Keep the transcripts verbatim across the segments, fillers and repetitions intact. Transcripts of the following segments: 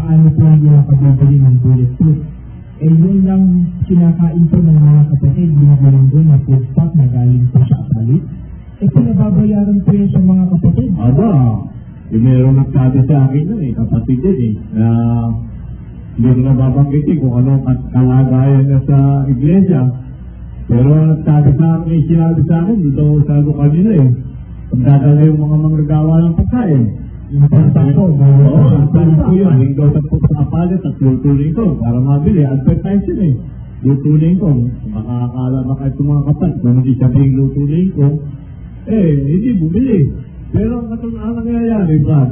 paano po hindi nakabibili ng bulletproof. Eh yun lang kinakain po ng mga kapatid, yung linggo na food stock na galing po sa palit. Eh kung nababayaran po yun sa mga kapatid. Aba, yung meron nagsabi sa akin nun eh, kapatid din eh, na hindi ko nababanggitin kung ano kalagayan niya sa iglesia. Pero nagsabi sa akin, eh, sinabi sa akin, dito sa lokal nila eh, pagdadala yung mga manggagawa ng pagkain. Yung pagkain po, oo, ang po yun, yung daw sa palit at lutunin ko, para mabili, advertising eh. Lutunin ko, makakala baka itong mga kapat, kung hindi sabing lutunin ko, eh, hindi bumili. Pero ang katong ang nangyayari, Brad,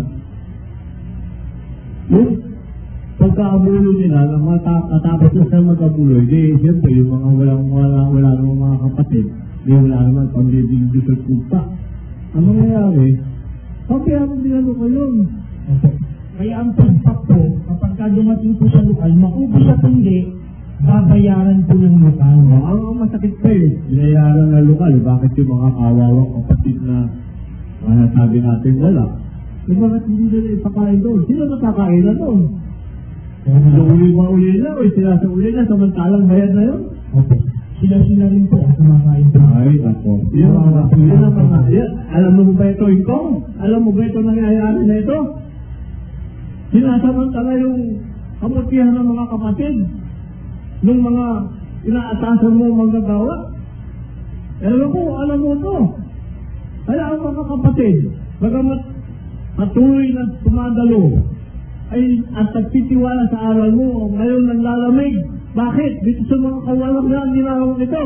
yung pagkaabulo nila, ang matapos na sa mag-abulo, di, siyempre, yung mga walang wala, wala ng mga kapatid, di wala naman, pambibig sa kulta. Ang nangyayari, kaya ang dinalo ko yun. Kaya ang pagpak po, kapag ka dumating po sa lokal, maubos at hindi, babayaran po yung lokal. Ang masakit pa eh, binayaran na lokal, bakit yung mga kawawang kapatid na mga sabi natin wala? Eh bakit hindi nila ipakain doon? Sino nakakain na doon? Kaya uli ba uli na o sila sa uli na samantalang bayad na yun? Okay. Sila-sila rin po ang kumakain po. Ay, ako. Yun ang mga, alam mo ba ito, Ingkong? Alam mo ba ito nangyayari na ito? Sinasamantala yung kamutihan ng mga kapatid ng mga inaatasan mo manggagawa. Alam mo, alam mo ito. Kaya ang mga kapatid, bagamat patuloy na tumadalo, ay at nagtitiwala sa aral mo, ngayon nang lalamig. Bakit? Dito sa mga kawalang na ginawang ito.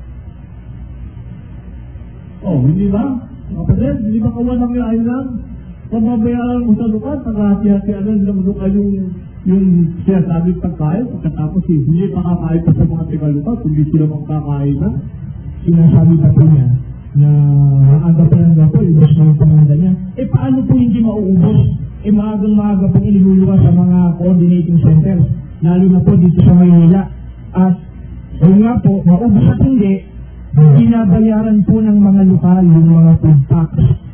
Oh, hindi ba? Kapatid, hindi ba kawalang yain lang? Pamabayaran mo sa lukat, pag-hati-hatianan lang lukat yung yung siya sabi pagkain, pagkatapos eh, hindi pakakain pa sa mga tigalukat, kundi sila magkakain na. Sinasabi pa po niya na maaga pa lang po, ibos na yung pamanda niya. Eh paano po hindi mauubos? Eh maagang maaga po iniluluwa sa mga coordinating centers, lalo na po dito sa Maynila. At yun nga po, maubos at hindi, binabayaran po ng mga lokal yung mga food packs